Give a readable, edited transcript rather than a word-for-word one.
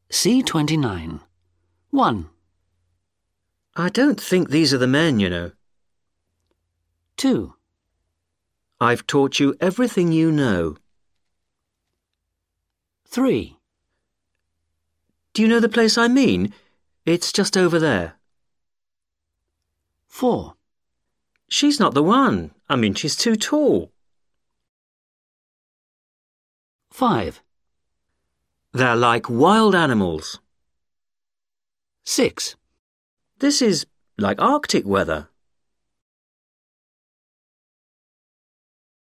C29. 1, I don't think these are the men, you know. 2, I've taught you everything you know. 3, Do you know the place I mean? It's just over there. 4, She's not the one. I mean, she's too tall. 5, They're like wild animals. 6. This is like Arctic weather.